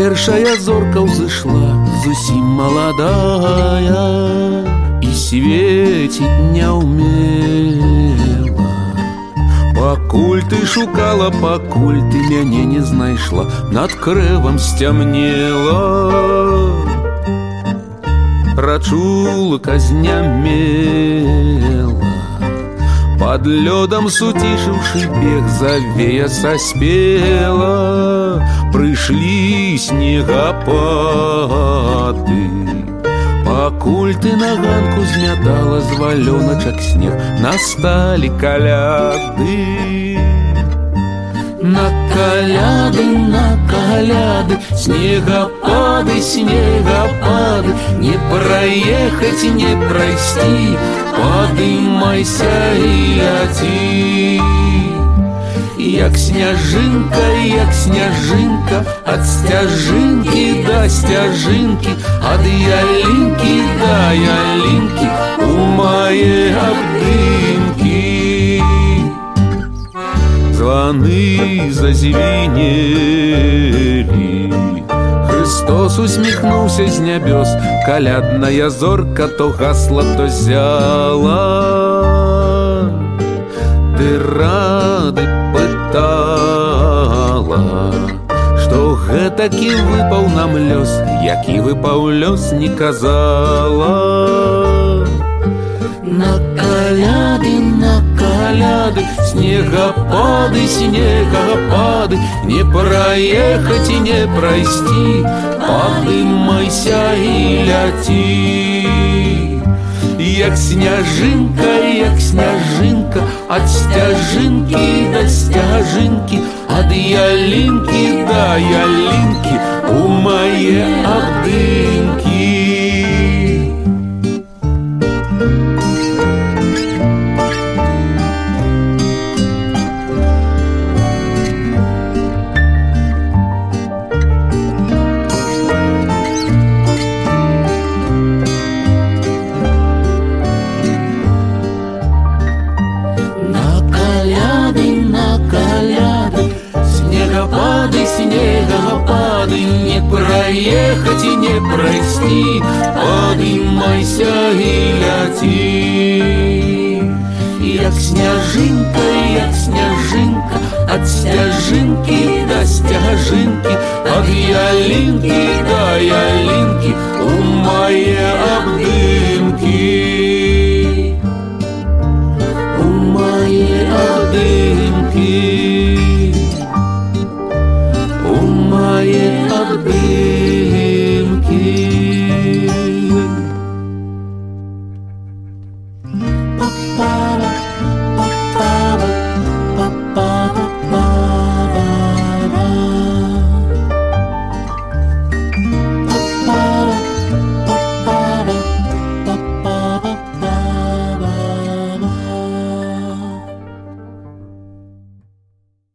Першая зорка ўзышла зусім маладая і свеціць не ўмела. Пакуль ты шукала, пакуль ты мяне не знайшла, над крэвам сцямнела. Рачулка знямела, под лёдам суцішыўшы бег, завея саспела. Прыйшлі снегапады, пакуль ты на ганку змятала з валёначак снег, насталі каляды. На каляды, снегапады, снегапады, не праехаць, не прайсці, падымайся і ляці. Як сняжынка, ад сцяжынкі да сцяжынкі, ад ялінкі да ялінкі, у мае абдымкі. Званы зазвенелі, Христос усміхнуўся з нябёс, калядная зорка то гасла, то зяла. Ты рады пытала, што гэтакі выпаў нам лёс, які выпаў лёс, не казала. На каляды, снегапады, снегапады, не праехаць і не прайсці, падымайся і ляці. Як сняжынка, ад сцяжынкі да сцяжынкі, ад ялінкі да ялінкі, у мае абдымкі. Снегопады, не проехать и не пройти, поднимайся и ляти. Як снежинка, от стяжинки до стяжинки, от ялинки до ялинки,